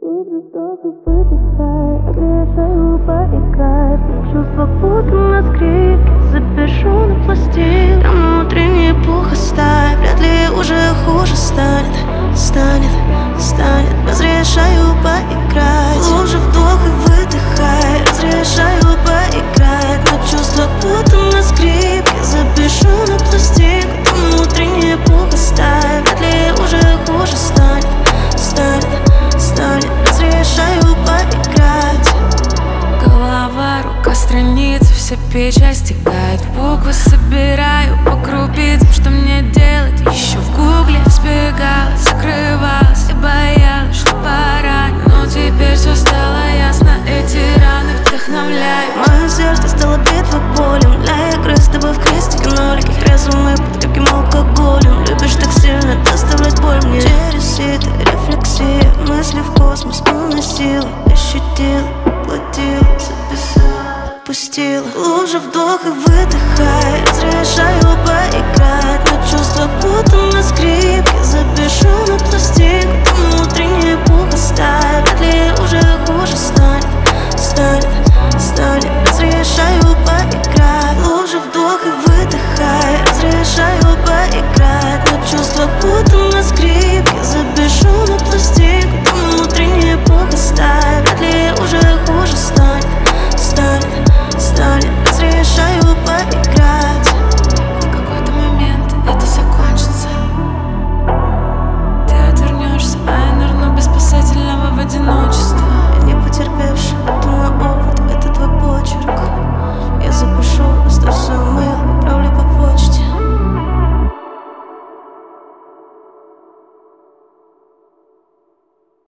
Глубже вдох и выдыхай, разрешаю поиграть. Чувства будто на скрипке, запишу на пластинке. Там внутренний пух оставь, вряд ли уже хуже станет. Разрешаю поиграть. Глубже вдох и выдыхай, разрешаю поиграть. На чувствах будто на скрипке, запишу на пластинке. Там внутренний пух оставь, вряд ли уже хуже станет. Разрешаю поиграть. Голова, рука, страницы, вся печать стекает. Буквы собираю по крупицам. Что мне делать? Еще в гугле сбегалась, закрывалась и боялась, что пора. Но теперь все стало ясно, эти раны вдохновляют. Мое сердце стало битвой полем для игры с тобой в крестике нолики. Трезвым и под крепким алкоголем. Любишь так сильно доставлять боль мне. Через сито, рефлексия, мысли в космос уносила. Ощутила, поглотила, записала, пустила. Глубже вдох и выдыхай, разрешаю поиграть. На чувства будто на скрипке, запишу на пластинку.